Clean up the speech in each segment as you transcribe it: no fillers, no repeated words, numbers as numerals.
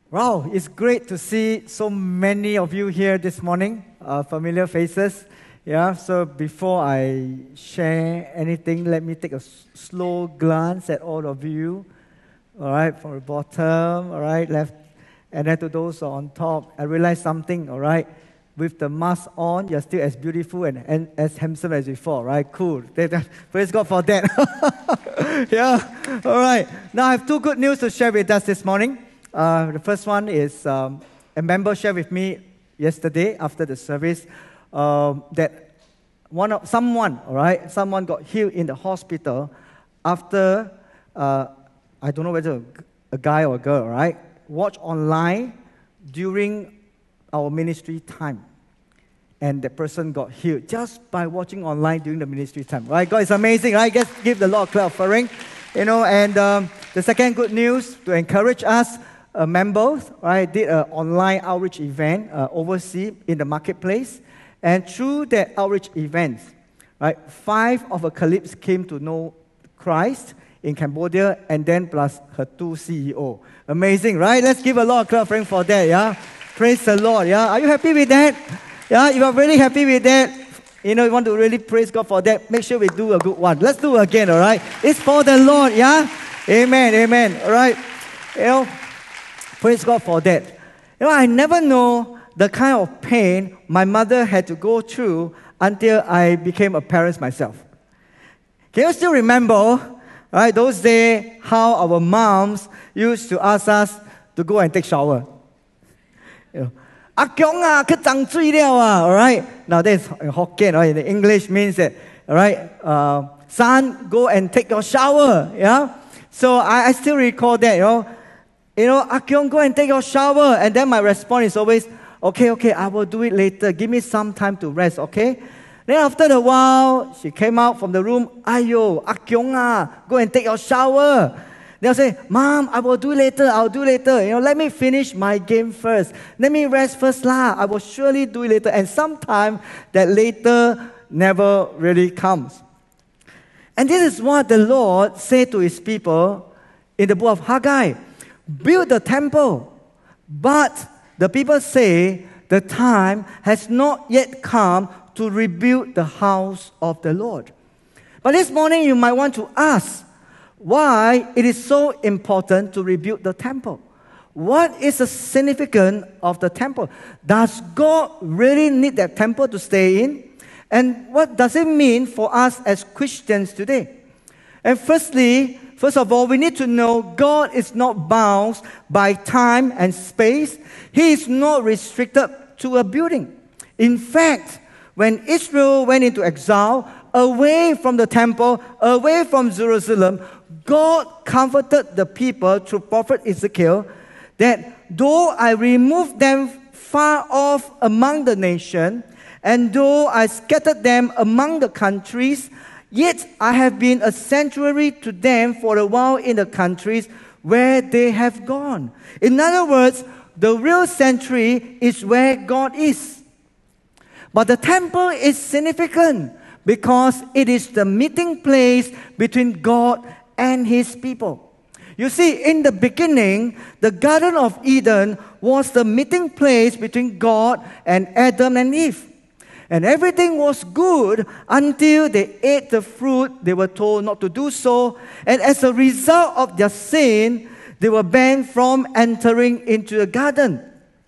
Wow, it's great to see so many of you here this morning, familiar faces. Yeah, so before I share anything, let me take a slow glance at all of you. All right, from the bottom, all right, left, and then to those on top. I realized something, all right. With the mask on, you're still as beautiful and as handsome as before, right? Cool. Praise God for that. Yeah, all right. Now I have two good news to share with us this morning. The first one is a member shared with me yesterday after the service that someone got healed in the hospital after, I don't know whether a guy or a girl, right, watched online during our ministry time. And the person got healed just by watching online during the ministry time, right? God is amazing, right? Just give the Lord a clap offering, And the second good news to encourage us, members, right, did an online outreach event overseas in the marketplace. And through that outreach event, right, 5 of her colleagues came to know Christ in Cambodia, and then plus her 2 CEO. Amazing, right? Let's give a Lord a clap offering for that, yeah? Praise the Lord, yeah? Are you happy with that? Yeah, if you're really happy with that, you want to really praise God for that, make sure we do a good one. Let's do it again, all right? It's for the Lord, yeah? Amen, amen, all right? Praise God for that. I never know the kind of pain my mother had to go through until I became a parent myself. Can you still remember, right, those days, how our moms used to ask us to go and take shower? All right. Now that's Hokkien, right? In English means that, all right, son, go and take your shower. Yeah. So I still recall that. Akyong, go and take your shower, and then my response is always, okay, I will do it later. Give me some time to rest, okay? Then after a while, she came out from the room. Ayo, Akyong, go and take your shower. They'll say, Mom, I will do it later. I'll do it later. Let me finish my game first. Let me rest first lah. I will surely do it later. And sometimes that later never really comes. And this is what the Lord said to His people in the book of Haggai. Build the temple. But the people say the time has not yet come to rebuild the house of the Lord. But this morning you might want to ask, why it is so important to rebuild the temple? What is the significance of the temple? Does God really need that temple to stay in? And what does it mean for us as Christians today? And first of all, we need to know God is not bound by time and space. He is not restricted to a building. In fact, when Israel went into exile, away from the temple, away from Jerusalem, God comforted the people through prophet Ezekiel that though I remove them far off among the nation, and though I scattered them among the countries, yet I have been a sanctuary to them for a while in the countries where they have gone. In other words, the real sanctuary is where God is. But the temple is significant because it is the meeting place between God and His people. You see, in the beginning, the Garden of Eden was the meeting place between God and Adam and Eve. And everything was good until they ate the fruit they were told not to do so. And as a result of their sin, they were banned from entering into the garden.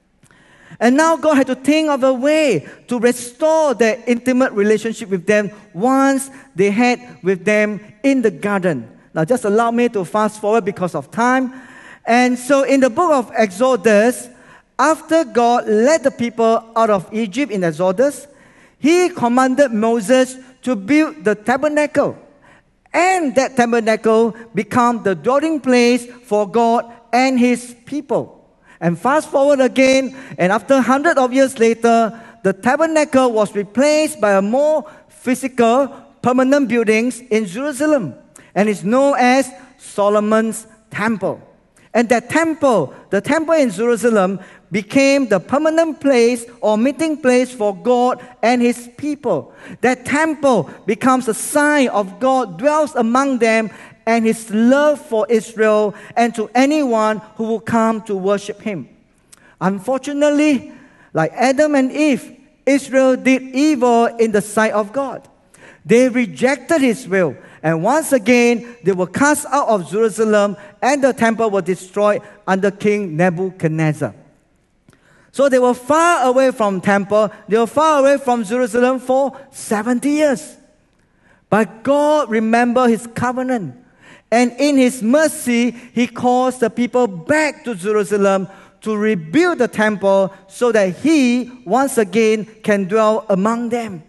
And now God had to think of a way to restore their intimate relationship with them once they had with them in the garden. Now just allow me to fast forward because of time. And so in the book of Exodus, after God led the people out of Egypt in Exodus, He commanded Moses to build the tabernacle. And that tabernacle became the dwelling place for God and His people. And fast forward again, and after hundreds of years later, the tabernacle was replaced by a more physical, permanent buildings in Jerusalem. And it's known as Solomon's temple. And that temple, the temple in Jerusalem, became the permanent place or meeting place for God and His people. That temple becomes a sign of God dwells among them and his love for Israel and to anyone who will come to worship him. Unfortunately, like Adam and Eve, Israel did evil in the sight of God. They rejected his will, and once again they were cast out of Jerusalem, and the temple was destroyed under King Nebuchadnezzar. So they were far away from temple, they were far away from Jerusalem for 70 years. But God remembered his covenant, and in his mercy, he calls the people back to Jerusalem to rebuild the temple so that he once again can dwell among them.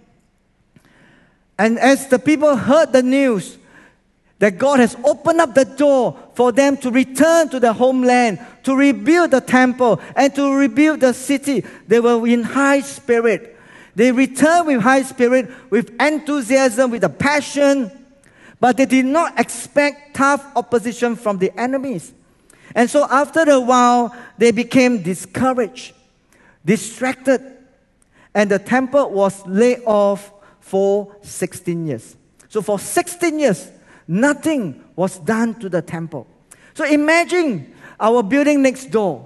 And as the people heard the news that God has opened up the door for them to return to their homeland, to rebuild the temple, and to rebuild the city, they were in high spirit. They returned with high spirit, with enthusiasm, with a passion, but they did not expect tough opposition from the enemies. And so after a while, they became discouraged, distracted, and the temple was laid off for 16 years. So for 16 years, nothing was done to the temple. So imagine our building next door.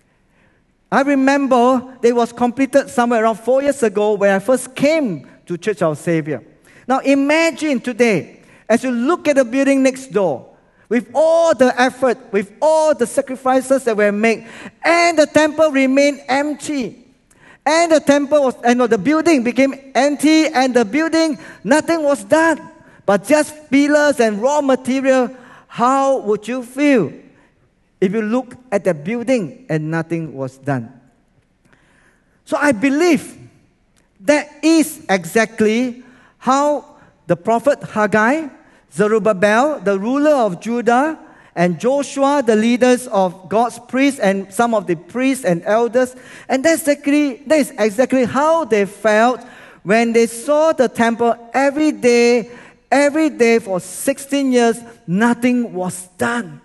I remember it was completed somewhere around 4 years ago when I first came to Church of Savior. Now imagine today, as you look at the building next door, with all the effort, with all the sacrifices that were made, and the temple remained empty. And the temple was, the building became empty, and the building, nothing was done, but just pillars and raw material. How would you feel if you look at the building and nothing was done? So I believe that is exactly how the prophet Haggai, Zerubbabel, the ruler of Judah, and Joshua, the leaders of God's priests and some of the priests and elders. And that is exactly how they felt when they saw the temple every day for 16 years, nothing was done.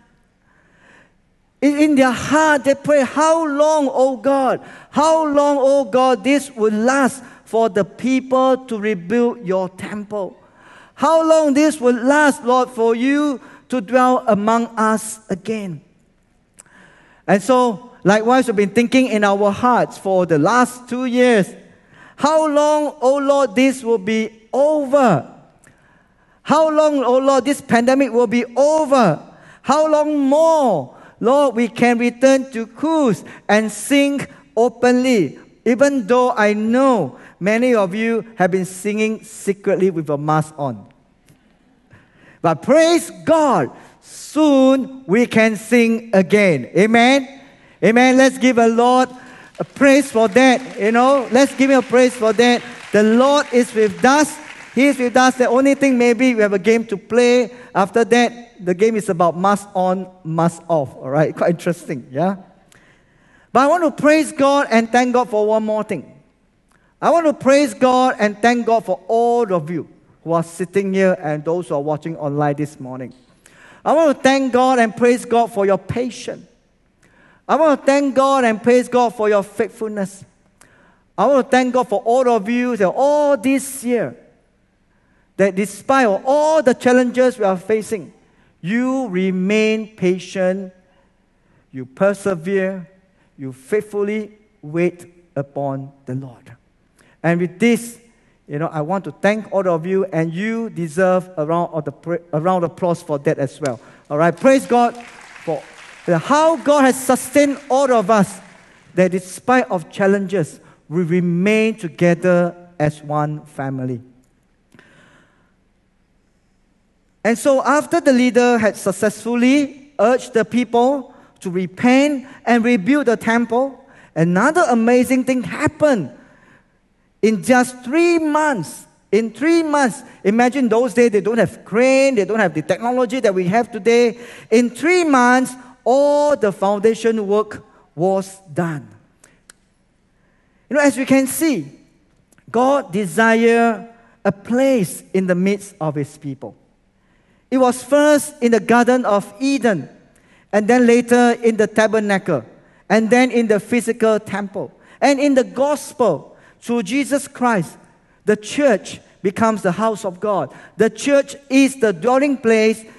In their heart, they pray, how long, O God? How long, O God, this will last for the people to rebuild your temple? How long this will last, Lord, for you to dwell among us again? And so, likewise, we've been thinking in our hearts for the last 2 years, how long, O Lord, this will be over? How long, O Lord, this pandemic will be over? How long more, Lord, we can return to cruise and sing openly, even though I know many of you have been singing secretly with a mask on. But praise God, soon we can sing again. Amen? Amen. Let's give the Lord a praise for that. Let's give him a praise for that. The Lord is with us. He is with us. The only thing, maybe we have a game to play. After that, the game is about mask on, mask off. All right? Quite interesting, yeah? But I want to praise God and thank God for one more thing. I want to praise God and thank God for all of you who are sitting here and those who are watching online this morning. I want to thank God and praise God for your patience. I want to thank God and praise God for your faithfulness. I want to thank God for all of you that all this year, that despite all the challenges we are facing, you remain patient, you persevere, you faithfully wait upon the Lord. And with this, I want to thank all of you, and you deserve a round of applause for that as well. All right, praise God for how God has sustained all of us, that despite of challenges, we remain together as one family. And so after the leader had successfully urged the people to repent and rebuild the temple, another amazing thing happened. In just 3 months, imagine those days, they don't have crane, they don't have the technology that we have today. In 3 months, all the foundation work was done. As we can see, God desires a place in the midst of his people. It was first in the Garden of Eden, and then later in the tabernacle, and then in the physical temple. And in the gospel, through Jesus Christ, the church becomes the house of God. The church is the dwelling place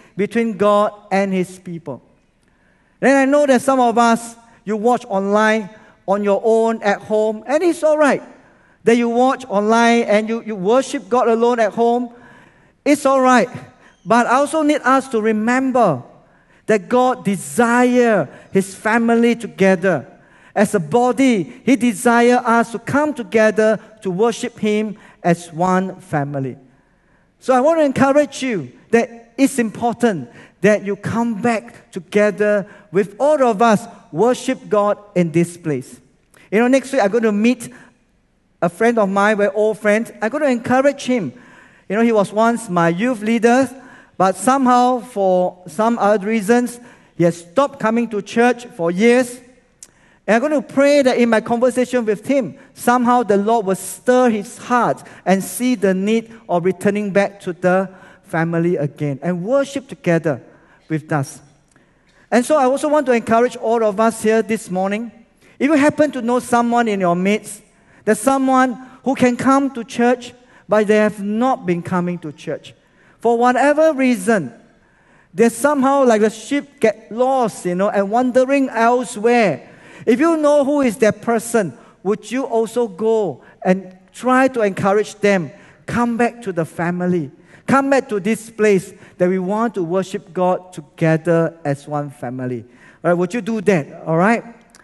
between God and His people. Then I know that some of us, you watch online on your own at home, and it's all right that you watch online and you worship God alone at home. It's all right. But I also need us to remember that God desires His family together. As a body, He desires us to come together to worship Him as one family. So I want to encourage you that it's important that you come back together with all of us, worship God in this place. Next week I'm going to meet a friend of mine, we're old friends. I'm going to encourage him. He was once my youth leader, but somehow, for some other reasons, he has stopped coming to church for years. And I'm going to pray that in my conversation with him, somehow the Lord will stir his heart and see the need of returning back to the family again and worship together with us. And so I also want to encourage all of us here this morning. If you happen to know someone in your midst, there's someone who can come to church, but they have not been coming to church. For whatever reason, they somehow like the sheep get lost, and wandering elsewhere. If you know who is that person, would you also go and try to encourage them, come back to the family, come back to this place that we want to worship God together as one family. All right, would you do that? All right?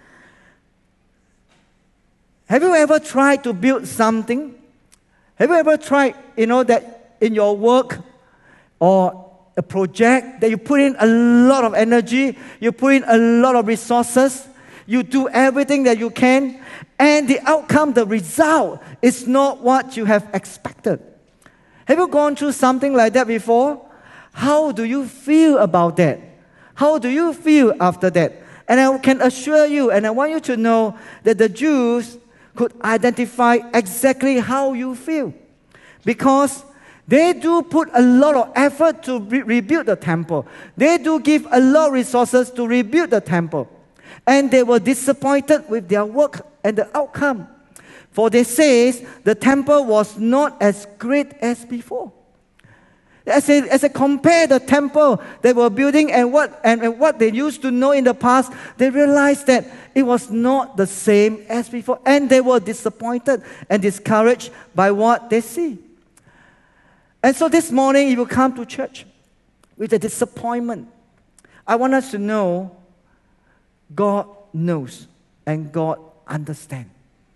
Have you ever tried to build something? Have you ever tried, that in your work or a project that you put in a lot of energy, you put in a lot of resources, you do everything that you can, and the outcome, the result, is not what you have expected? Have you gone through something like that before? How do you feel about that? How do you feel after that? And I can assure you, and I want you to know that the Jews could identify exactly how you feel, because they do put a lot of effort to rebuild the temple. They do give a lot of resources to rebuild the temple. And they were disappointed with their work and the outcome. For they say the temple was not as great as before. As I compare the temple they were building and what they used to know in the past, they realized that it was not the same as before. And they were disappointed and discouraged by what they see. And so this morning, if you come to church with a disappointment, I want us to know God knows and God understands.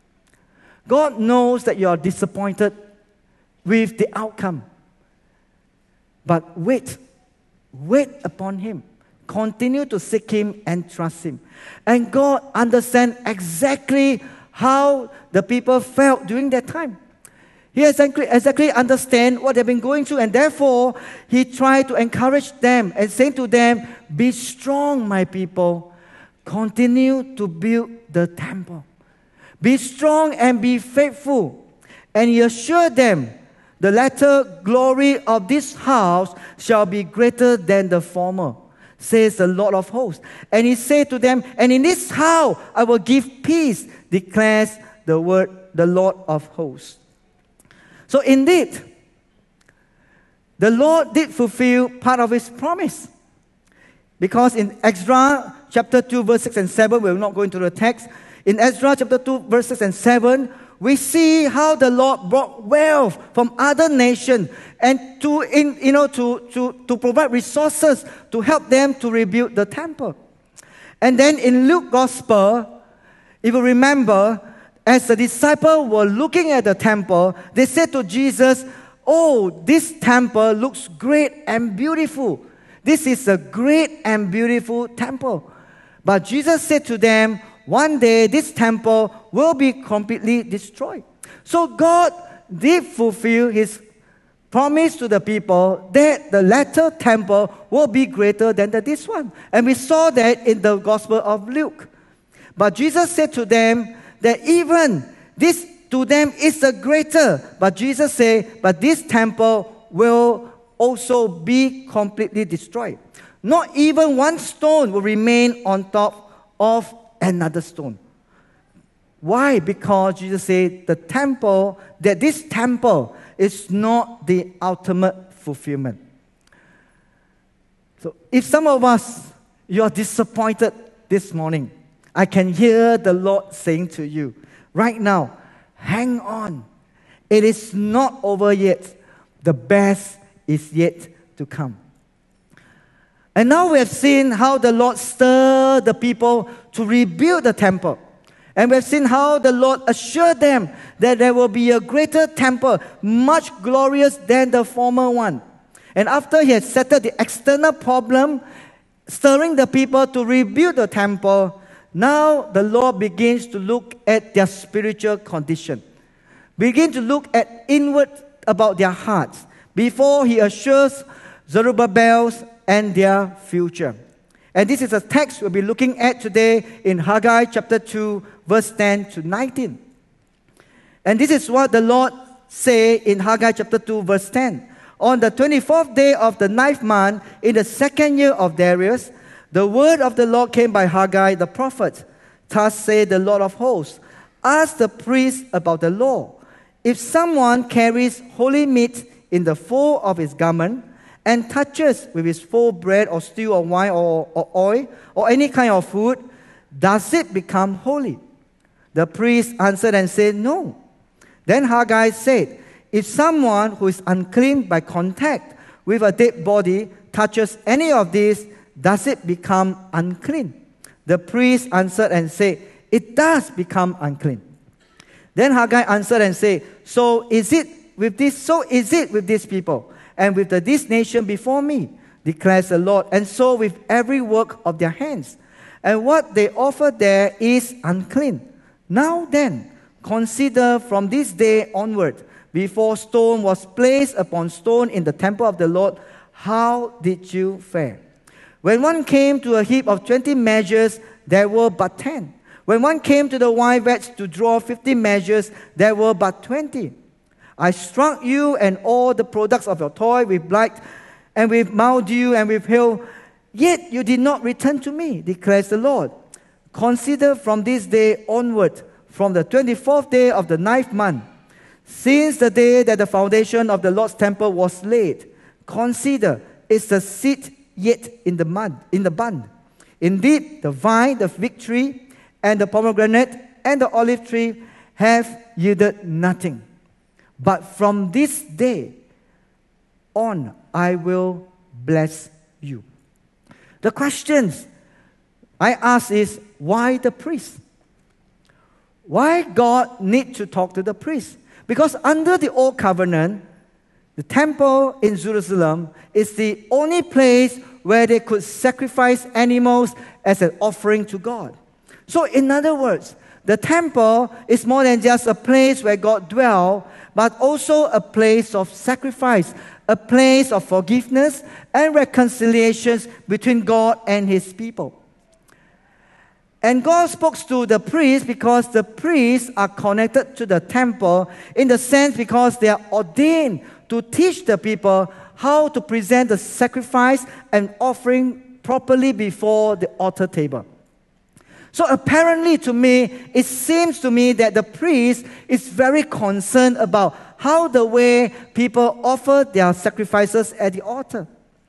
God knows that you are disappointed with the outcome. But wait upon Him. Continue to seek Him and trust Him. And God understands exactly how the people felt during that time. He exactly understands what they've been going through, and therefore He tried to encourage them and say to them, "Be strong, my people. Continue to build the temple. Be strong and be faithful." And He assured them, "The latter glory of this house shall be greater than the former, says the Lord of hosts." And He said to them, "And in this house I will give peace, declares the Lord of hosts." So indeed, the Lord did fulfill part of His promise. Because in Ezra chapter 2, verse 6 and 7, we're not going to the text. In Ezra chapter 2, verse 6 and 7, we see how the Lord brought wealth from other nations and to provide resources to help them to rebuild the temple. And then in Luke's Gospel, if you remember, as the disciples were looking at the temple, they said to Jesus, "Oh, this temple looks great and beautiful. This is a great and beautiful temple." But Jesus said to them, "One day this temple will be completely destroyed." So God did fulfill His promise to the people that the latter temple will be greater than this one. And we saw that in the Gospel of Luke. But Jesus said to them that even this to them is the greater. But Jesus said, "But this temple will also be completely destroyed. Not even one stone will remain on top of another stone." Why? Because Jesus said this temple is not the ultimate fulfillment. So if some of us, you are disappointed this morning, I can hear the Lord saying to you, right now, hang on. It is not over yet. The best is yet to come. And now we have seen how the Lord stirred the people to rebuild the temple. And we have seen how the Lord assured them that there will be a greater temple, much glorious than the former one. And after he had settled the external problem, stirring the people to rebuild the temple, now the Lord begins to look at their spiritual condition. Begin to look at inward about their hearts before he assures Zerubbabel and their future. And this is a text we'll be looking at today in Haggai chapter 2, verse 10 to 19. And this is what the Lord say in Haggai chapter 2, verse 10. On the 24th day of the 9th month, in the 2nd year of Darius, the word of the Lord came by Haggai the prophet. Thus saith the Lord of hosts, ask the priest about the law. If someone carries holy meat in the fold of his garment, and touches with his full bread or stew or wine or oil or any kind of food, does it become holy? The priest answered and said, no. Then Haggai said, if someone who is unclean by contact with a dead body touches any of these, does it become unclean? The priest answered and said, it does become unclean. Then Haggai answered and said, so is it with these people, and with this nation before me, declares the Lord, and so with every work of their hands. And what they offer there is unclean. Now then, consider from this day onward, before stone was placed upon stone in the temple of the Lord, how did you fare? When one came to a heap of 20 measures, there were but 10. When one came to the wine vats to draw 50 measures, there were but 20. I struck you and all the products of your toil with blight and with mildew and with hail, yet you did not return to me, declares the Lord. Consider from this day onward, from the 24th day of the 9th month, since the day that the foundation of the Lord's temple was laid, consider, is the seed yet in the bud? Indeed, the vine, the fig tree, and the pomegranate, and the olive tree have yielded nothing. But from this day on, I will bless you. The questions I ask is, why the priest? Why God need to talk to the priest? Because under the old covenant, the temple in Jerusalem is the only place where they could sacrifice animals as an offering to God. So in other words, the temple is more than just a place where God dwells, but also a place of sacrifice, a place of forgiveness and reconciliations between God and His people. And God spoke to the priests because the priests are connected to the temple in the sense because they are ordained to teach the people how to present the sacrifice and offering properly before the altar table. So apparently to me, it seems to me that the priest is very concerned about how the way people offer their sacrifices at the altar.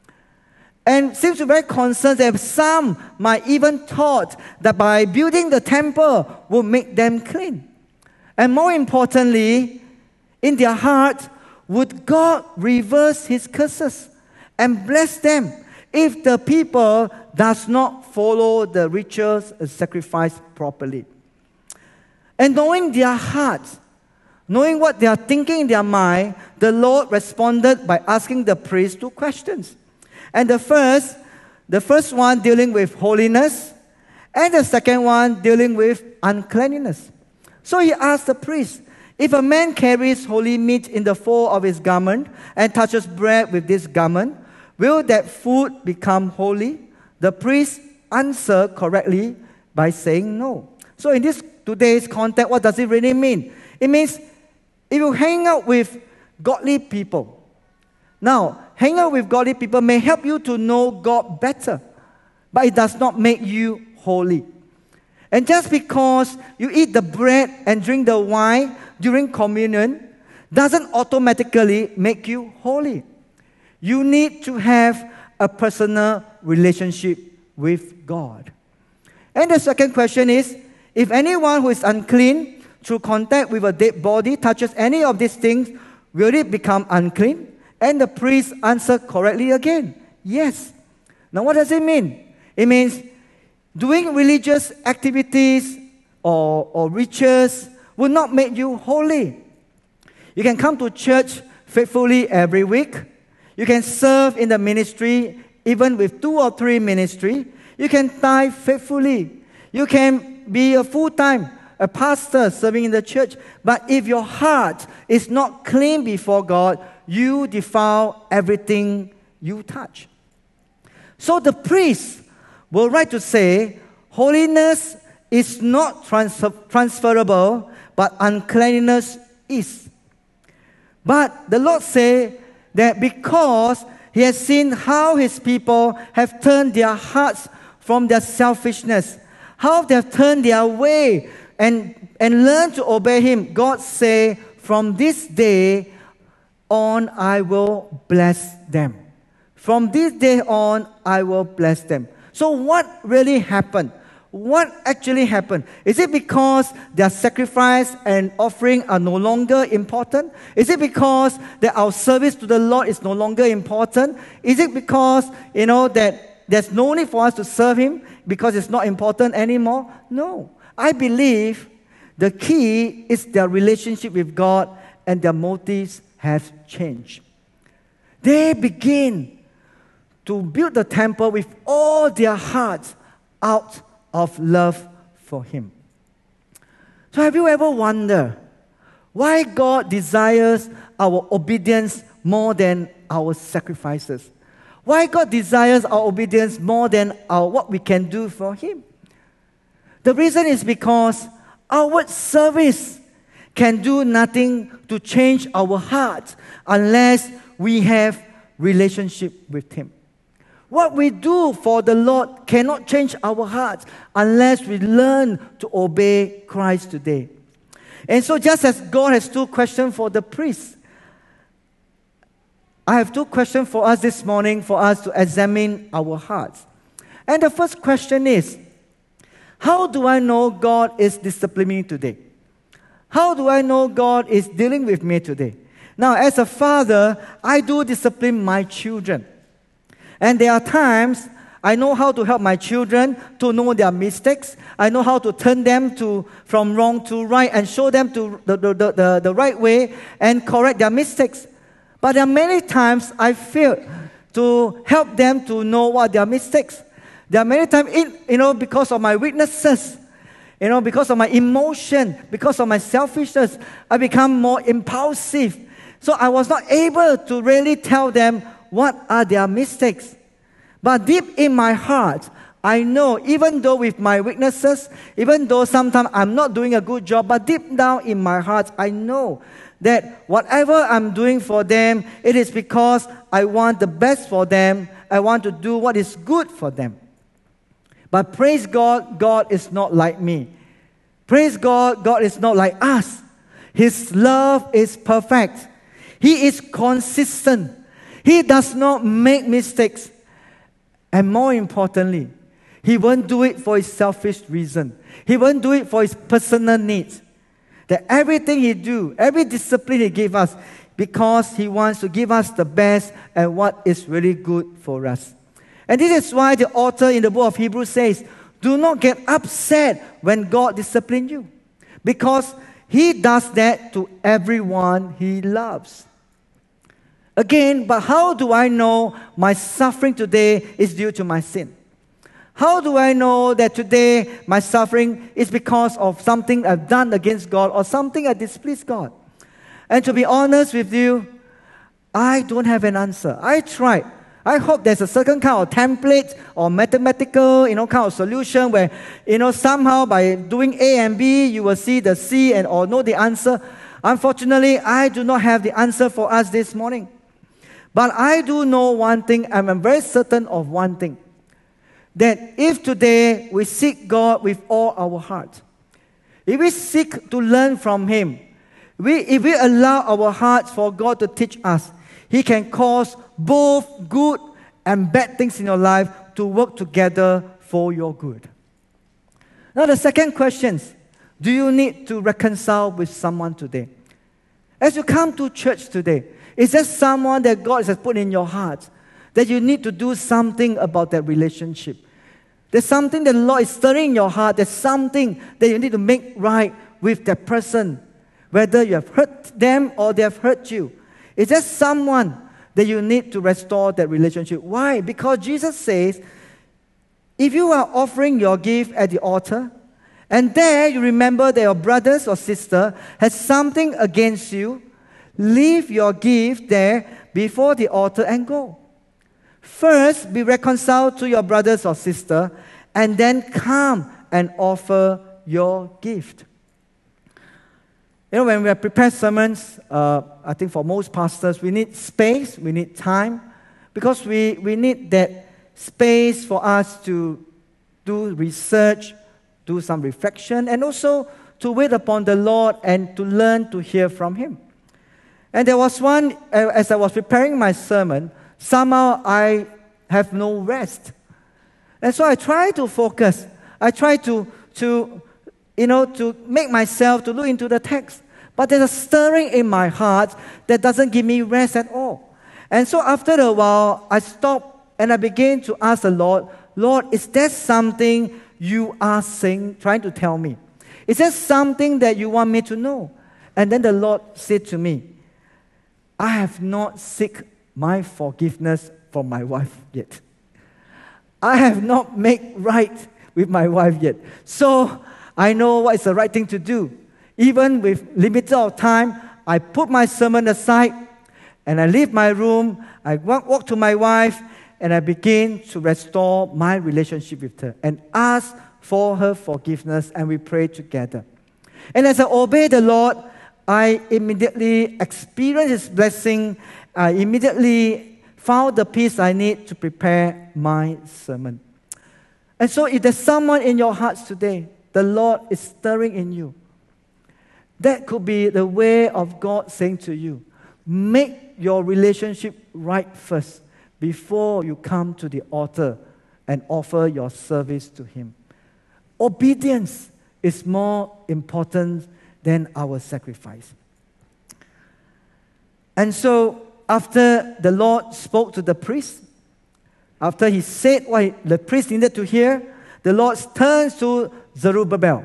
And seems to be very concerned that some might even thought that by building the temple will make them clean. And more importantly, in their heart, would God reverse His curses and bless them if the people does not follow the rituals and sacrifice properly? And knowing their hearts, knowing what they are thinking in their mind, the Lord responded by asking the priest 2 questions. And the first one dealing with holiness, and the second one dealing with uncleanliness. So he asked the priest, if a man carries holy meat in the fold of his garment and touches bread with this garment, will that food become holy? The priest answered correctly by saying no. So in this today's context, what does it really mean? It means if you hang out with godly people. Now, hanging out with godly people may help you to know God better, but it does not make you holy. And just because you eat the bread and drink the wine during communion doesn't automatically make you holy. You need to have a personal relationship with God. And the second question is, if anyone who is unclean through contact with a dead body touches any of these things, will it become unclean? And the priest answered correctly again, yes. Now what does it mean? It means doing religious activities or rituals will not make you holy. You can come to church faithfully every week. You can serve in the ministry, even with 2 or 3 ministry. You can tithe faithfully. You can be a full-time a pastor serving in the church. But if your heart is not clean before God, you defile everything you touch. So the priest will write to say, holiness is not transferable, but uncleanness is. But the Lord said that because He has seen how His people have turned their hearts from their selfishness, how they have turned their way and learned to obey Him, God said, from this day on I will bless them. From this day on I will bless them. So what really happened? What actually happened? Is it because their sacrifice and offering are no longer important? Is it because that our service to the Lord is no longer important? Is it because, that there's no need for us to serve Him because it's not important anymore? No. I believe the key is their relationship with God and their motives have changed. They begin to build the temple with all their hearts out of love for Him. So have you ever wondered why God desires our obedience more than our sacrifices? Why God desires our obedience more than what we can do for Him? The reason is because our service can do nothing to change our hearts unless we have relationship with Him. What we do for the Lord cannot change our hearts unless we learn to obey Christ today. And so just as God has 2 questions for the priests, I have 2 questions for us this morning for us to examine our hearts. And the first question is, how do I know God is disciplining me today? How do I know God is dealing with me today? Now, as a father, I do discipline my children. And there are times I know how to help my children to know their mistakes. I know how to turn them from wrong to right and show them to the right way and correct their mistakes. But there are many times I fail to help them to know what their mistakes. There are many times, because of my weaknesses, because of my emotion, because of my selfishness, I become more impulsive. So I was not able to really tell them what are their mistakes. But deep in my heart, I know, even though with my weaknesses, even though sometimes I'm not doing a good job, but deep down in my heart, I know that whatever I'm doing for them, it is because I want the best for them. I want to do what is good for them. But praise God, God is not like me. Praise God, God is not like us. His love is perfect. He is consistent. He does not make mistakes. And more importantly, He won't do it for His selfish reason. He won't do it for His personal needs. That everything He do, every discipline He gave us, because He wants to give us the best and what is really good for us. And this is why the author in the book of Hebrews says, do not get upset when God disciplines you. Because He does that to everyone He loves. Again, but how do I know my suffering today is due to my sin? How do I know that today my suffering is because of something I've done against God or something I displeased God? And to be honest with you, I don't have an answer. I tried. I hope there's a certain kind of template or mathematical, kind of solution where, somehow by doing A and B, you will see the C or know the answer. Unfortunately, I do not have the answer for us this morning. But I do know one thing, I'm very certain of one thing, that if today we seek God with all our heart, if we seek to learn from Him, if we allow our hearts for God to teach us, He can cause both good and bad things in your life to work together for your good. Now the second question, do you need to reconcile with someone today? As you come to church today, is there someone that God has put in your heart that you need to do something about that relationship? There's something that the Lord is stirring in your heart. There's something that you need to make right with that person, whether you have hurt them or they have hurt you. Is there someone that you need to restore that relationship? Why? Because Jesus says, if you are offering your gift at the altar, and there you remember that your brothers or sister has something against you, leave your gift there before the altar and go. First, be reconciled to your brothers or sister, and then come and offer your gift. You know, when we prepare sermons, I think for most pastors, we need space, we need time, because we need that space for us to do research, do some reflection, and also to wait upon the Lord and to learn to hear from Him. And there was one, as I was preparing my sermon, somehow I have no rest. And so I try to focus. I try to make myself to look into the text. But there's a stirring in my heart that doesn't give me rest at all. And so after a while, I stopped and I began to ask the Lord, Lord, is there something you are saying, trying to tell me? Is there something that you want me to know? And then the Lord said to me, I have not sought my forgiveness from my wife yet. I have not made right with my wife yet. So I know what is the right thing to do. Even with limited of time, I put my sermon aside and I leave my room. I walk to my wife and I begin to restore my relationship with her and ask for her forgiveness, and we pray together. And as I obey the Lord, I immediately experienced His blessing. I immediately found the peace I need to prepare my sermon. And so if there's someone in your hearts today, the Lord is stirring in you, that could be the way of God saying to you, make your relationship right first before you come to the altar and offer your service to Him. Obedience is more important than our sacrifice. And so after the Lord spoke to the priest, after He said what the priest needed to hear, the Lord turns to Zerubbabel.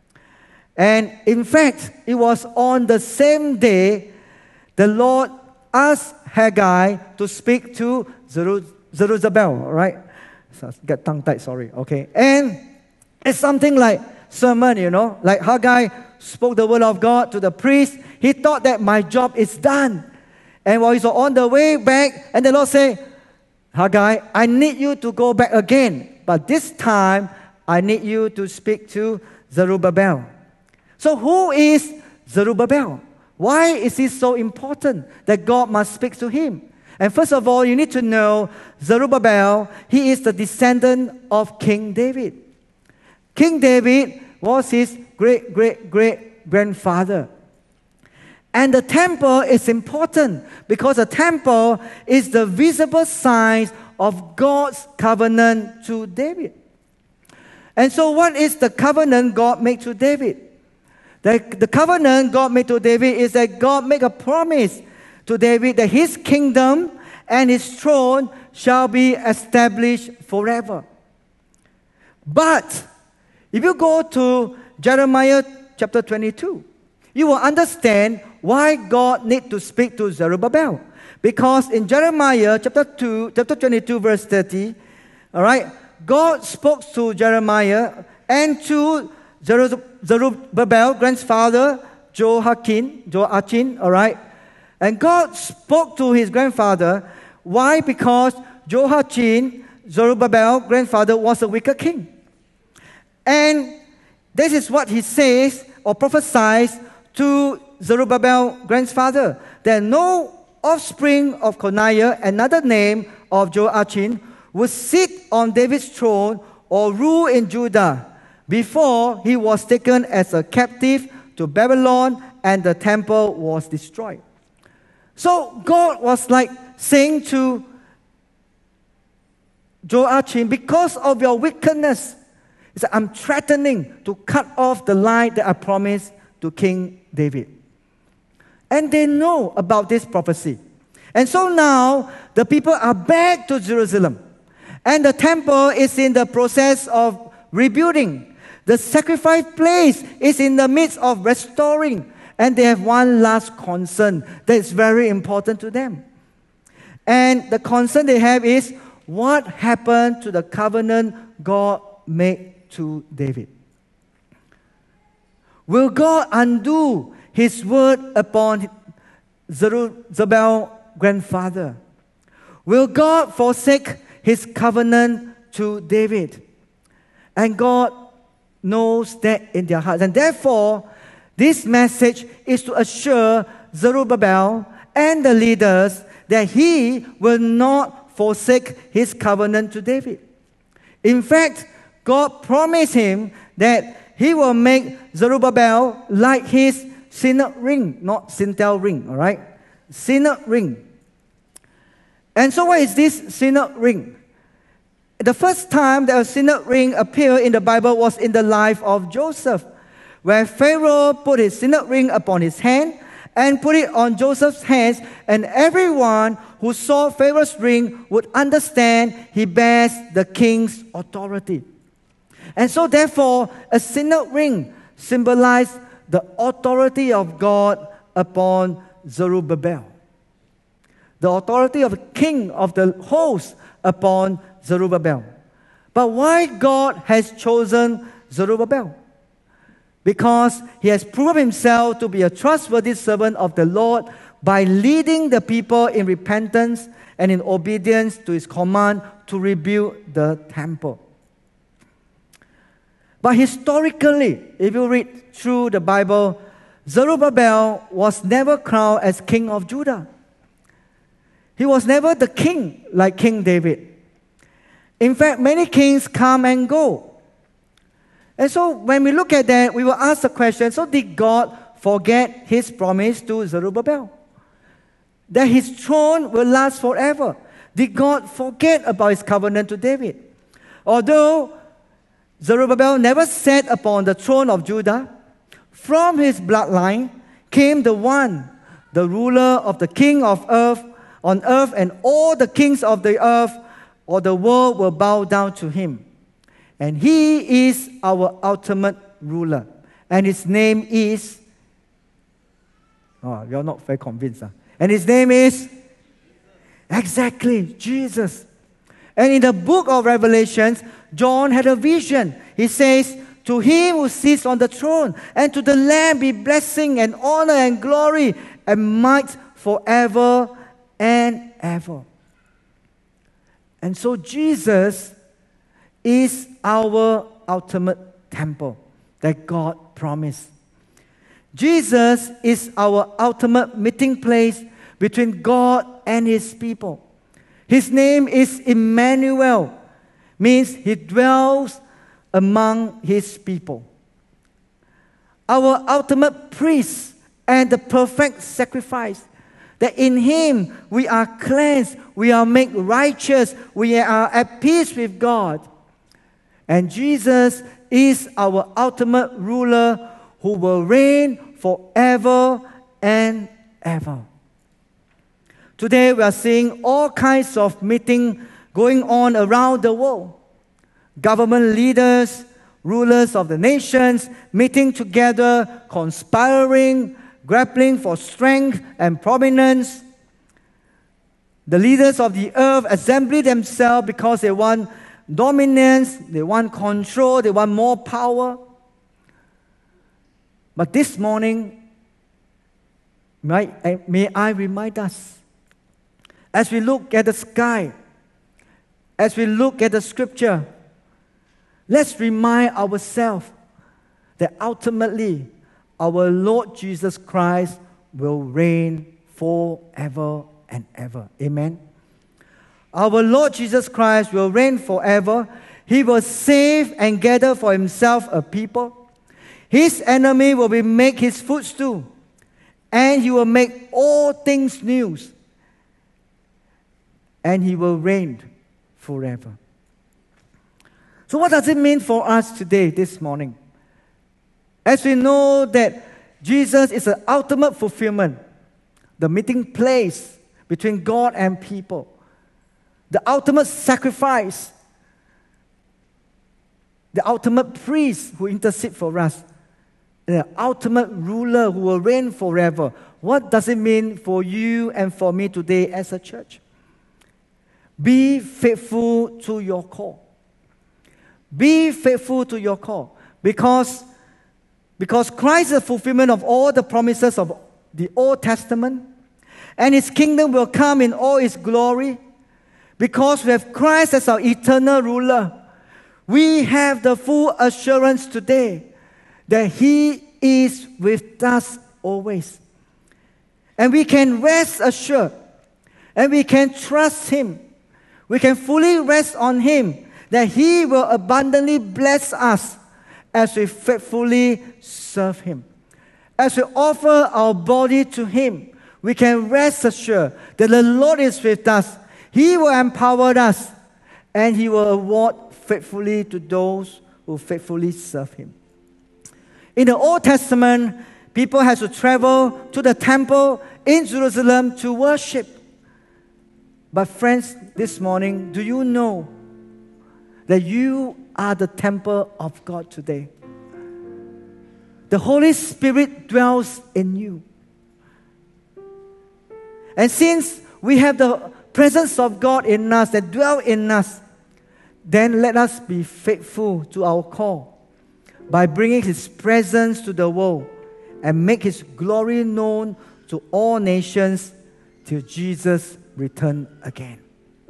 And in fact, it was on the same day the Lord asked Haggai to speak to Zerubbabel, right? So get tongue-tied, sorry, okay. And it's something like sermon, like Haggai spoke the word of God to the priest. He thought that my job is done. And while he's on the way back, and the Lord said, Haggai, I need you to go back again. But this time, I need you to speak to Zerubbabel. So who is Zerubbabel? Why is he so important that God must speak to him? And first of all, you need to know Zerubbabel, he is the descendant of King David. King David was his great-great-great-grandfather. And the temple is important because the temple is the visible sign of God's covenant to David. And so what is the covenant God made to David? The covenant God made to David is that God made a promise to David that his kingdom and his throne shall be established forever. But if you go to Jeremiah chapter 22, you will understand why God need to speak to Zerubbabel. Because in Jeremiah chapter 22, verse 30, all right, God spoke to Jeremiah and to Zerubbabel, grandfather, Joachim, all right? And God spoke to his grandfather. Why? Because Joachim, Zerubbabel, grandfather, was a wicked king. And this is what he says or prophesies to Zerubbabel, grandfather, that no offspring of Coniah, another name of Joachim, would sit on David's throne or rule in Judah before he was taken as a captive to Babylon and the temple was destroyed. So God was like saying to Joachim, because of your wickedness, he said, I'm threatening to cut off the line that I promised to King David. And they know about this prophecy. And so now, the people are back to Jerusalem. And the temple is in the process of rebuilding. The sacrifice place is in the midst of restoring. And they have one last concern that is very important to them. And the concern they have is, what happened to the covenant God made to David? Will God undo His word upon Zerubbabel's grandfather? Will God forsake His covenant to David? And God knows that in their hearts. And therefore, this message is to assure Zerubbabel and the leaders that he will not forsake his covenant to David. In fact, God promised him that He will make Zerubbabel like his signet ring, not Sintel ring, all right? Signet ring. And so what is this signet ring? The first time that a signet ring appeared in the Bible was in the life of Joseph, where Pharaoh put his signet ring upon his hand and put it on Joseph's hands, and everyone who saw Pharaoh's ring would understand he bears the king's authority. And so therefore, a signet ring symbolized the authority of God upon Zerubbabel. The authority of the king of the host upon Zerubbabel. But why God has chosen Zerubbabel? Because he has proven himself to be a trustworthy servant of the Lord by leading the people in repentance and in obedience to his command to rebuild the temple. But historically, if you read through the Bible, Zerubbabel was never crowned as king of Judah. He was never the king like King David. In fact, many kings come and go. And so when we look at that, we will ask the question, so did God forget his promise to Zerubbabel? That his throne will last forever. Did God forget about his covenant to David? Although Zerubbabel never sat upon the throne of Judah, from his bloodline came the one, the ruler of the king of earth, on earth, and all the kings of the earth or the world will bow down to him. And he is our ultimate ruler. And his name is, you're not very convinced. And his name is, exactly, Jesus. And in the book of Revelations, John had a vision. He says, to him who sits on the throne and to the Lamb be blessing and honor and glory and might forever and ever. And so Jesus is our ultimate temple that God promised. Jesus is our ultimate meeting place between God and his people. His name is Emmanuel, means he dwells among his people. Our ultimate priest and the perfect sacrifice, that in him we are cleansed, we are made righteous, we are at peace with God. And Jesus is our ultimate ruler who will reign forever and ever. Today we are seeing all kinds of meetings going on around the world. Government leaders, rulers of the nations, meeting together, conspiring, grappling for strength and prominence. The leaders of the earth assembly themselves because they want dominance, they want control, they want more power. But this morning, may I remind us, as we look at the sky, as we look at the scripture, let's remind ourselves that ultimately our Lord Jesus Christ will reign forever and ever. Amen. Our Lord Jesus Christ will reign forever. He will save and gather for himself a people. His enemy will be made his footstool, and he will make all things new, and he will reign forever. So what does it mean for us today, this morning? As we know that Jesus is the ultimate fulfillment, the meeting place between God and people, the ultimate sacrifice, the ultimate priest who intercedes for us, the ultimate ruler who will reign forever. What does it mean for you and for me today as a church? Be faithful to your call. Be faithful to your call. Because Christ is the fulfillment of all the promises of the Old Testament, and His kingdom will come in all its glory. Because we have Christ as our eternal ruler, we have the full assurance today that He is with us always. And we can rest assured, and we can trust Him. We can fully rest on Him that He will abundantly bless us as we faithfully serve Him. As we offer our body to Him, we can rest assured that the Lord is with us. He will empower us, and He will award faithfully to those who faithfully serve Him. In the Old Testament, people had to travel to the temple in Jerusalem to worship. But friends, this morning, do you know that you are the temple of God today? The Holy Spirit dwells in you. And since we have the presence of God in us, that dwell in us, then let us be faithful to our call by bringing His presence to the world and make His glory known to all nations till Jesus return again.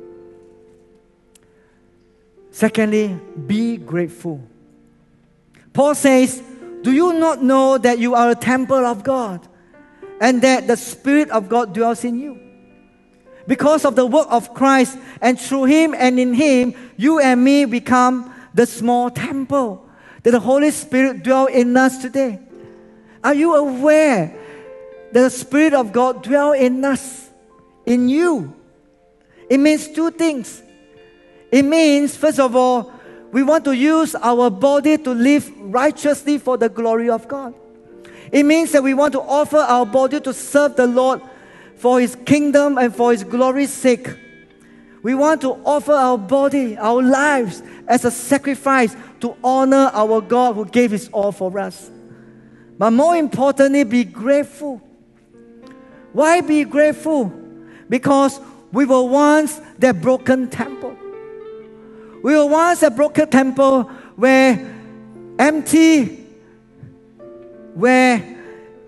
Secondly, be grateful. Paul says, do you not know that you are a temple of God and that the Spirit of God dwells in you? Because of the work of Christ, and through Him and in Him, you and me become the small temple that the Holy Spirit dwells in us today. Are you aware that the Spirit of God dwells in us, in you? It means two things. It means, first of all, we want to use our body to live righteously for the glory of God. It means that we want to offer our body to serve the Lord for His kingdom and for His glory's sake. We want to offer our body, our lives, as a sacrifice to honor our God who gave His all for us. But more importantly, be grateful. Why be grateful? Because we were once that broken temple. We were once a broken temple where empty, where,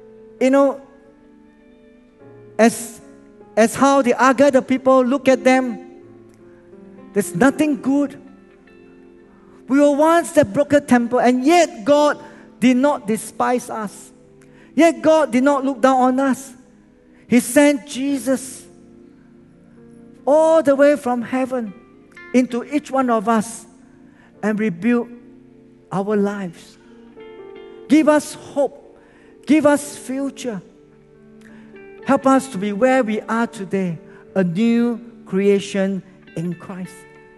as how the Agai, the people look at them, there's nothing good. We were once that broken temple, and yet God did not despise us. Yet God did not look down on us. He sent Jesus all the way from heaven into each one of us and rebuild our lives. Give us hope. Give us future. Help us to be where we are today, a new creation in Christ.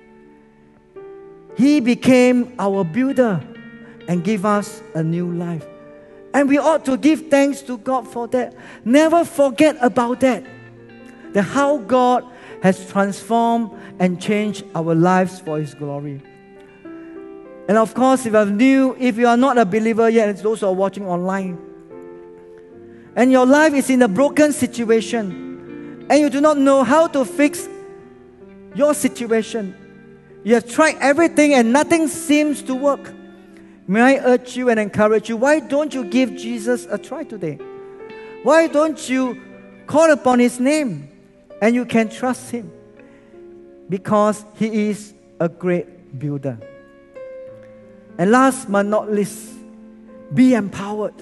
He became our builder and gave us a new life. And we ought to give thanks to God for that. Never forget about that. That how God has transformed and changed our lives for His glory. And of course, if you are not a believer yet, it's those who are watching online, and your life is in a broken situation, and you do not know how to fix your situation, you have tried everything and nothing seems to work, may I urge you and encourage you, why don't you give Jesus a try today? Why don't you call upon His name and you can trust Him? Because He is a great builder. And last but not least, be empowered.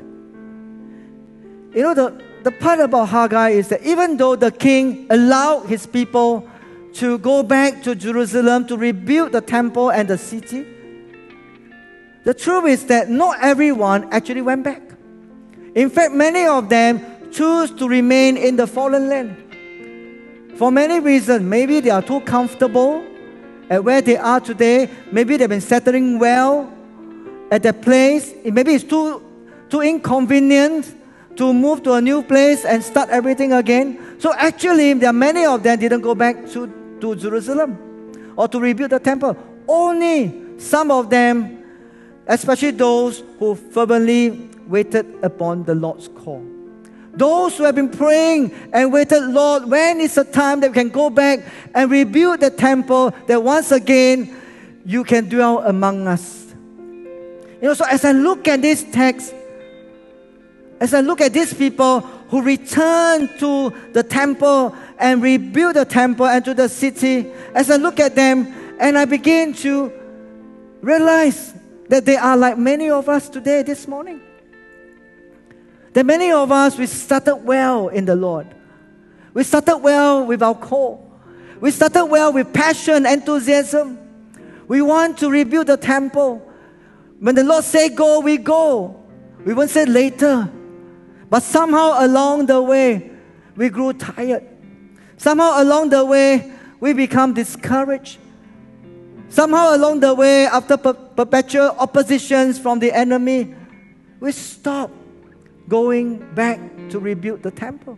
The part about Haggai is that even though the king allowed his people to go back to Jerusalem to rebuild the temple and the city, the truth is that not everyone actually went back. In fact, many of them choose to remain in the fallen land. For many reasons, maybe they are too comfortable. at where they are today. Maybe they've been settling well at that place. Maybe it's too inconvenient to move to a new place and start everything again. So actually, there are many of them didn't go back to Jerusalem or to rebuild the temple. Only some of them, especially those who fervently waited upon the Lord's call. Those who have been praying and waited, Lord, when is the time that we can go back and rebuild the temple, that once again you can dwell among us. So as I look at this text, as I look at these people who return to the temple and rebuild the temple and to the city, as I look at them and I begin to realize that they are like many of us today, this morning. That many of us, we started well in the Lord. We started well with our call. We started well with passion, enthusiasm. We want to rebuild the temple. When the Lord said go, we go. We won't say later. But somehow along the way, we grew tired. Somehow along the way, we become discouraged. Somehow along the way, after perpetual oppositions from the enemy, we stop going back to rebuild the temple.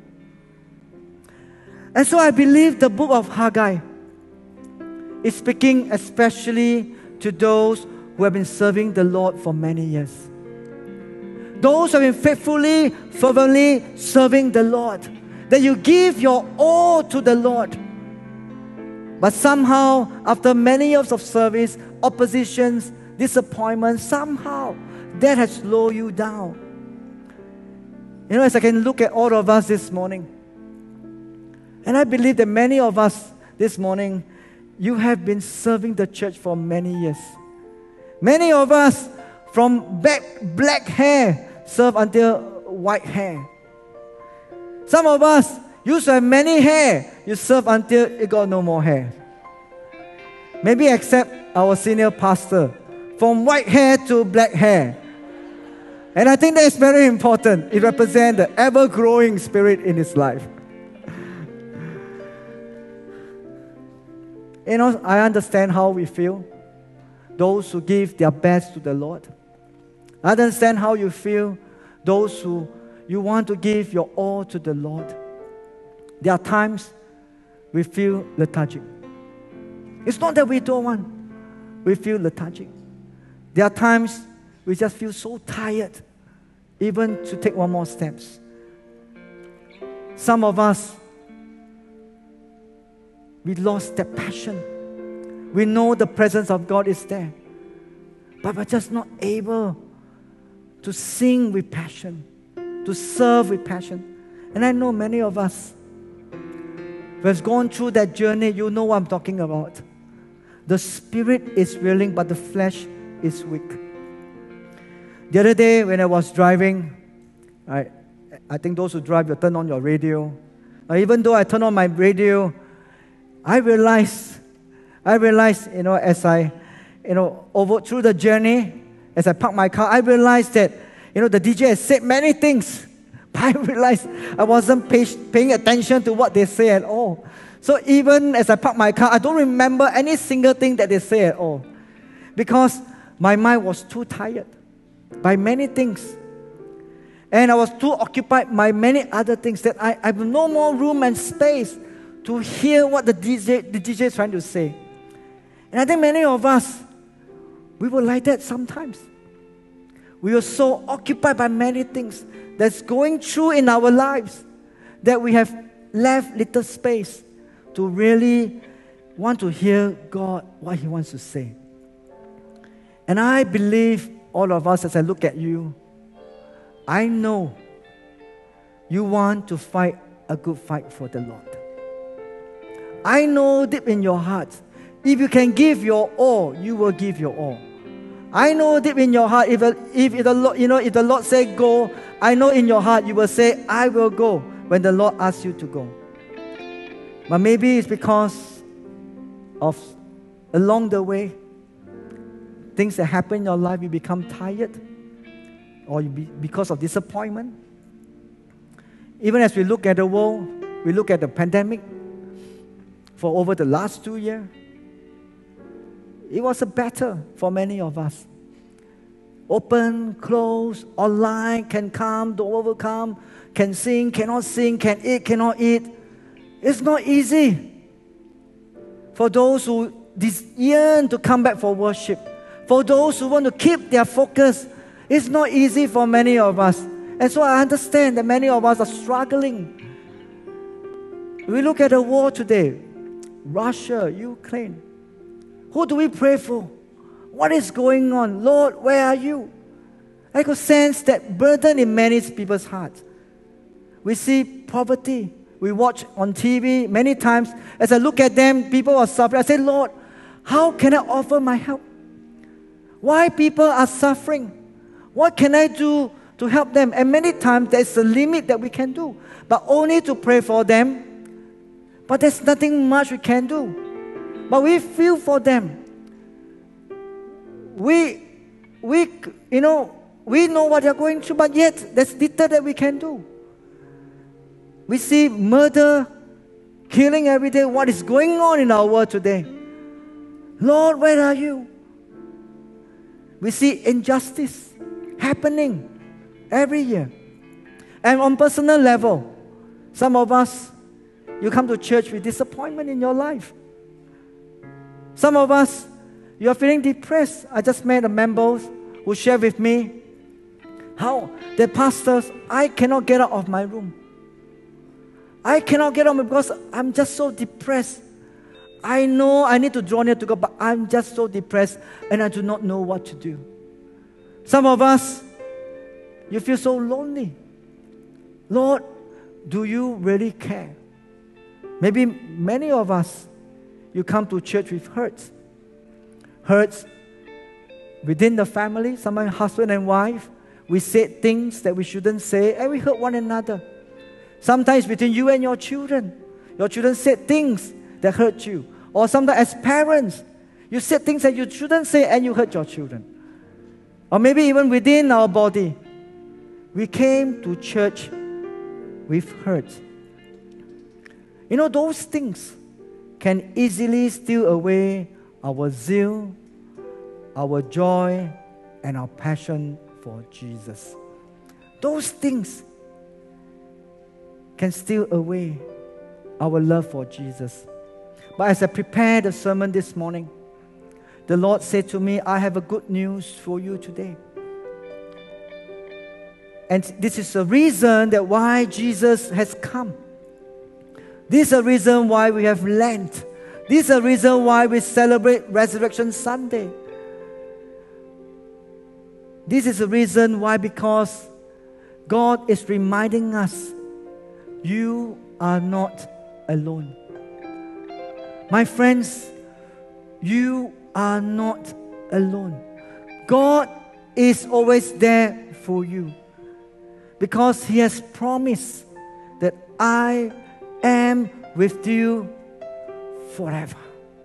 And so I believe the book of Haggai is speaking especially to those who have been serving the Lord for many years. Those who have been faithfully, fervently serving the Lord. That you give your all to the Lord. But somehow, after many years of service, oppositions, disappointments, somehow that has slowed you down. As I can look at all of us this morning, and I believe that many of us this morning, you have been serving the church for many years. Many of us, from black hair, serve until white hair. Some of us used to have many hair, you serve until you got no more hair. Maybe except our senior pastor, from white hair to black hair. And I think that is very important. It represents the ever-growing spirit in his life. I understand how we feel. Those who give their best to the Lord. I understand how you feel. Those who you want to give your all to the Lord. There are times we feel lethargic. It's not that we don't want. We feel lethargic. There are times we just feel so tired, even to take one more steps. Some of us, we lost that passion. We know the presence of God is there, but we're just not able to sing with passion, to serve with passion. And I know many of us who have gone through that journey, you know what I'm talking about. The spirit is willing, but the flesh is weak. The other day when I was driving, I think those who drive, you turn on your radio. Even though I turn on my radio, I realized, as I, over through the journey, as I parked my car, I realized that, the DJ has said many things, but I realized I wasn't paying attention to what they say at all. So even as I parked my car, I don't remember any single thing that they say at all, because my mind was too tired by many things. And I was too occupied by many other things that I have no more room and space to hear what the DJ is trying to say. And I think many of us, we were like that sometimes. We were so occupied by many things that's going through in our lives that we have left little space to really want to hear God, what He wants to say. And I believe all of us, as I look at you, I know you want to fight a good fight for the Lord. I know deep in your heart, if you can give your all, you will give your all. I know deep in your heart, if the Lord say go, I know in your heart you will say, I will go when the Lord asks you to go. But maybe it's because of along the way, things that happen in your life, you become tired, or because of disappointment. Even as we look at the world, we look at the pandemic for over the last 2 years. it was a battle for many of us. Open, close, online, can come, don't overcome, can sing, cannot sing, can eat, cannot eat. It's not easy for those who yearn to come back for worship. For those who want to keep their focus, it's not easy for many of us. And so I understand that many of us are struggling. We look at the war today, Russia, Ukraine. Who do we pray for? What is going on? Lord, where are you? I could sense that burden in many people's hearts. We see poverty. We watch on TV many times. As I look at them, people are suffering. I say, Lord, how can I offer my help? Why people are suffering? What can I do to help them? And many times there's a limit that we can do, but only to pray for them. But there's nothing much we can do. But we feel for them. We know what they're going through, but yet there's little that we can do. We see murder, killing every day. What is going on in our world today? Lord, where are you? We see injustice happening every year. And on personal level, some of us, you come to church with disappointment in your life. Some of us, you are feeling depressed. I just met a member who shared with me how the pastors, I cannot get out of my room. I cannot get out because I'm just so depressed. I know I need to draw near to God, but I'm just so depressed and I do not know what to do. Some of us, you feel so lonely. Lord, do you really care? Maybe many of us, you come to church with hurts. Hurts within the family, sometimes husband and wife. We said things that we shouldn't say, and we hurt one another. Sometimes between you and your children said things that hurt you. Or sometimes as parents, you said things that you shouldn't say and you hurt your children. Or maybe even within our body, we came to church with hurt. You know, those things can easily steal away our zeal, our joy, and our passion for Jesus. Those things can steal away our love for Jesus. But as I prepared the sermon this morning, the Lord said to me, I have a good news for you today. And this is the reason that why Jesus has come. This is the reason why we have Lent. This is the reason why we celebrate Resurrection Sunday. This is the reason why, because God is reminding us, you are not alone. My friends, you are not alone. God is always there for you, because He has promised that I am with you forever.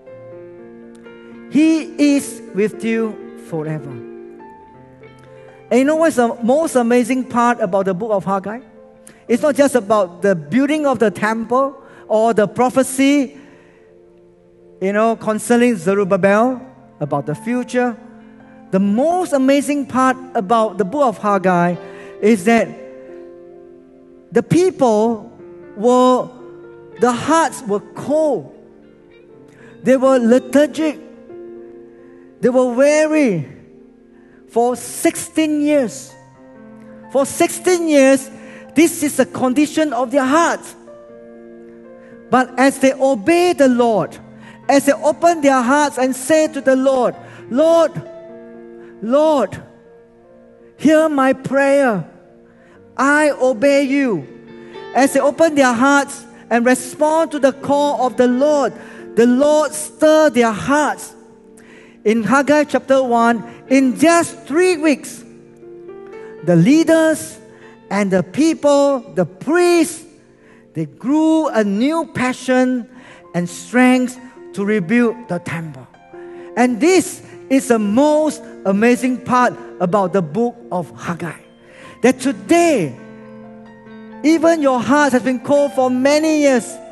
He is with you forever. And you know what's the most amazing part about the book of Haggai? It's not just about the building of the temple or the prophecy, concerning Zerubbabel, about the future. The most amazing part about the book of Haggai is that the people their hearts were cold. They were lethargic. They were weary for 16 years. For 16 years, this is the condition of their hearts. But as they obey the Lord, as they open their hearts and say to the Lord, Lord, Lord, hear my prayer. I obey you. As they open their hearts and respond to the call of the Lord stirred their hearts. In Haggai chapter 1, in just 3 weeks, the leaders and the people, the priests, they grew a new passion and strength to rebuild the temple. And this is the most amazing part about the book of Haggai. That today, even your heart has been cold for many years.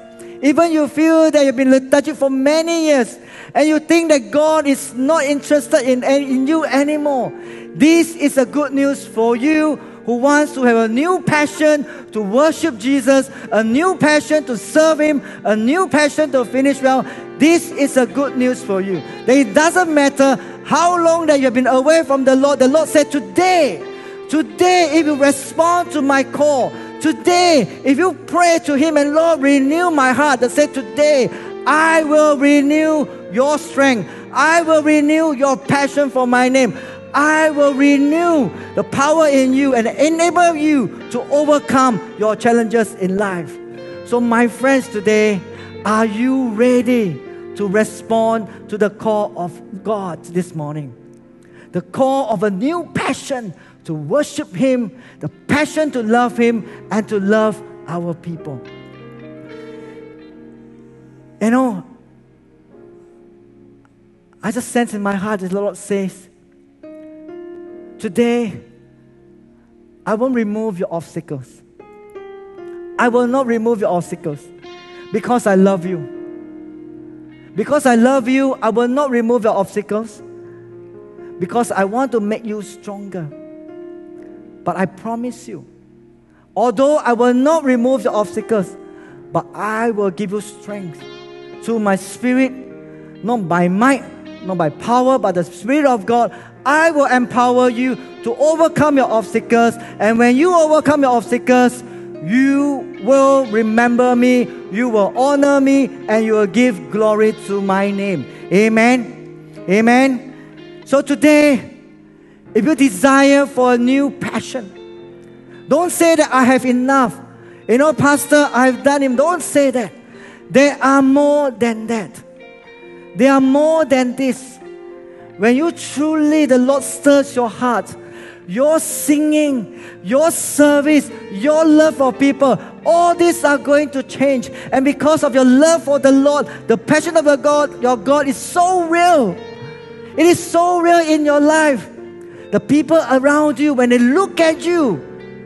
Even you feel that you've been lethargic for many years and you think that God is not interested in you anymore. This is a good news for you who wants to have a new passion to worship Jesus, a new passion to serve Him, a new passion to finish well. This is a good news for you. That it doesn't matter how long that you have been away from the Lord said, today, if you respond to my call, today, if you pray to Him and Lord, renew my heart, that said, today, I will renew your strength. I will renew your passion for my name. I will renew the power in you and enable you to overcome your challenges in life. So my friends, today, are you ready to respond to the call of God this morning? The call of a new passion to worship Him, the passion to love Him and to love our people. You know, I just sense in my heart the Lord says, today, I won't remove your obstacles. I will not remove your obstacles because I love you. Because I love you, I will not remove your obstacles because I want to make you stronger. But I promise you, although I will not remove the obstacles, but I will give you strength through my Spirit, not by might, not by power, but the Spirit of God. I will empower you to overcome your obstacles. And when you overcome your obstacles, you will remember me, you will honor me, and you will give glory to my name. Amen. Amen. So today, if you desire for a new passion, don't say that I have enough. You know, Pastor, I've done Him. Don't say that. There are more than that. There are more than this. When you truly, the Lord stirs your heart, your singing, your service, your love for people, all these are going to change. And because of your love for the Lord, the passion of your God is so real. It is so real in your life. The people around you, when they look at you,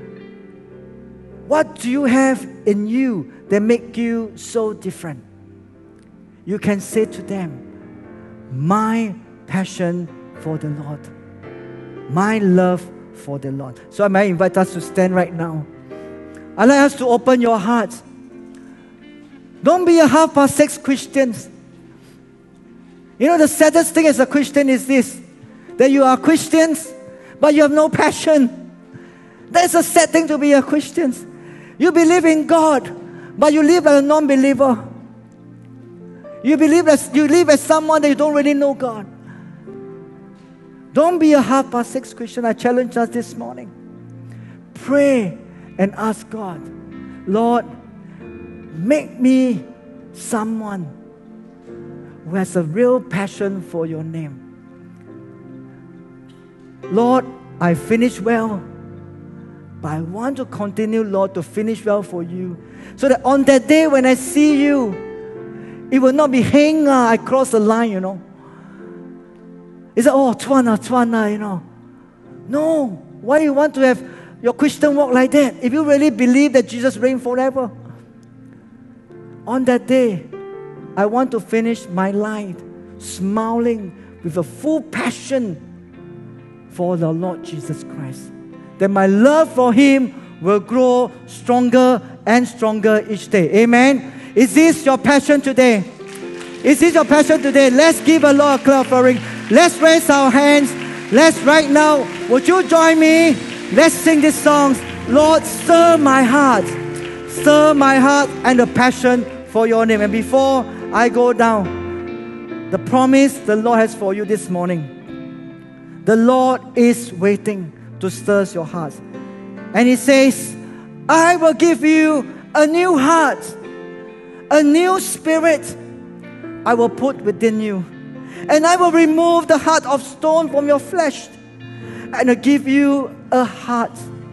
what do you have in you that make you so different? You can say to them, my passion for the Lord, my love for the Lord. So I might invite us to stand right now. I'd like us to open your hearts. Don't be a 6:30 Christian. You know, the saddest thing as a Christian is this, that you are Christians, but you have no passion. That's a sad thing to be a Christian. You believe in God, but you live like a non-believer. You live as someone that you don't really know God. Don't be a 6:30 Christian. I challenge us this morning. Pray and ask God, Lord, make me someone who has a real passion for your name. Lord, I finished well, but I want to continue, Lord, to finish well for you. So that on that day when I see you, it will not be, hang, I crossed the line, you know. It's like, oh, Tuana, you know. No. Why you want to have your Christian walk like that? If you really believe that Jesus reigns forever. On that day, I want to finish my life smiling with a full passion for the Lord Jesus Christ. That my love for Him will grow stronger and stronger each day. Amen. Is this your passion today? Is this your passion today? Let's give a Lord a clap offering. Let's raise our hands. Let's right now. Would you join me? Let's sing these songs. Lord, stir my heart. Stir my heart and the passion for your name. And before I go down, the promise the Lord has for you this morning. The Lord is waiting to stir your heart. And He says, I will give you a new heart, a new spirit I will put within you. And I will remove the heart of stone from your flesh and I'll give you a heart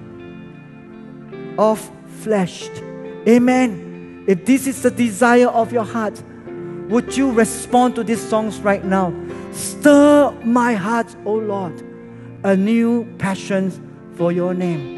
of flesh. Amen. If this is the desire of your heart, would you respond to these songs right now? Stir my heart, O Lord, a new passion for your name.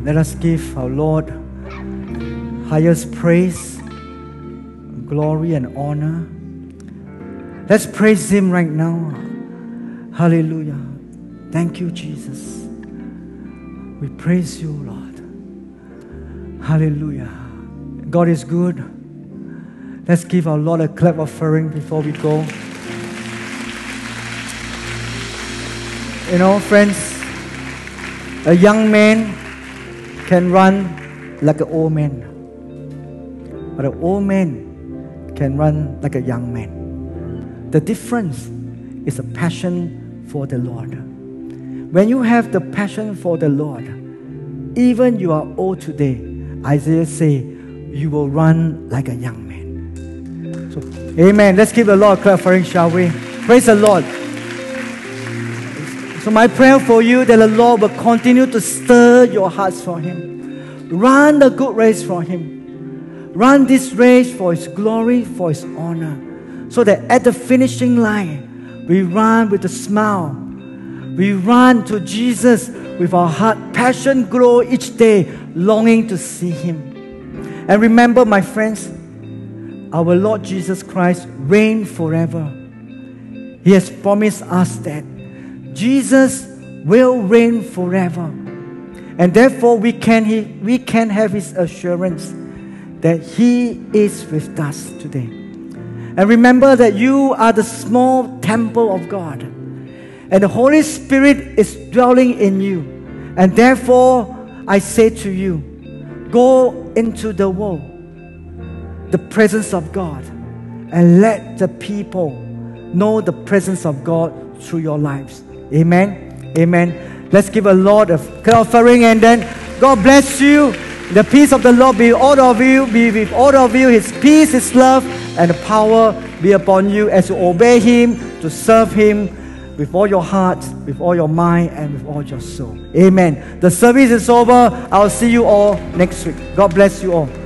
Let us give our Lord highest praise, glory, and honor. Let's praise Him right now. Hallelujah. Thank you, Jesus. We praise you, Lord. Hallelujah. God is good. Let's give our Lord a clap offering before we go. You know, friends, a young man can run like an old man, but an old man can run like a young man. The difference is a passion for the Lord. When you have the passion for the Lord, even you are old today, Isaiah say, you will run like a young man. So, amen. Let's give the Lord a clap offering, shall we? Praise the Lord. So my prayer for you that the Lord will continue to stir your hearts for Him. Run the good race for Him. Run this race for His glory, for His honor. So that at the finishing line, we run with a smile. We run to Jesus with our heart, passion grow each day, longing to see Him. And remember, my friends, our Lord Jesus Christ reigns forever. He has promised us that Jesus will reign forever. And therefore we can have His assurance that He is with us today. And remember that you are the small temple of God. And the Holy Spirit is dwelling in you. And therefore I say to you, go into the world, the presence of God, and let the people know the presence of God through your lives. Amen. Amen. Let's give a Lord a clap offering, and then God bless you. The peace of the Lord be all of you, be with all of you. His peace, His love, and the power be upon you as you obey Him, to serve Him with all your heart, with all your mind, and with all your soul. Amen. The service is over. I'll see you all next week. God bless you all.